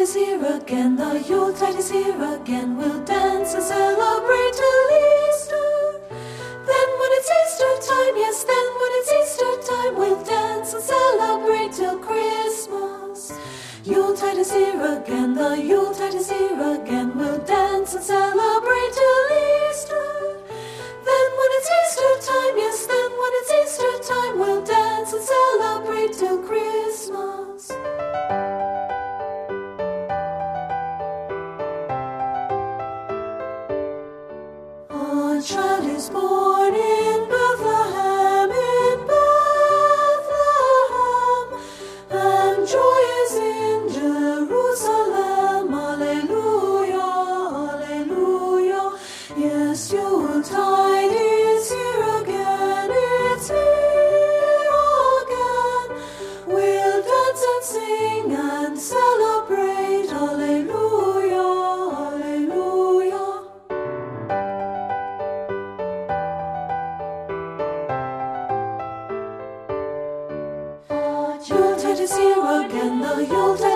is here again, the Yuletide is here again. We'll dance and celebrate till Easter. Then when it's Easter time, yes, then when it's Easter time, we'll dance and celebrate till Christmas. Yuletide is here again, the Yuletide is here again. We'll dance and celebrate till Easter. Then when it's Easter time, yes, then when it's Easter time, we'll dance and celebrate till Christmas. A child is born in Bethlehem, and joy is in Jerusalem. Alleluia, alleluia. Yes, Yuletide is here again, it's here again. We'll dance and sing and celebrate. Alleluia, alleluia. Yuletide is here again, the Yuletide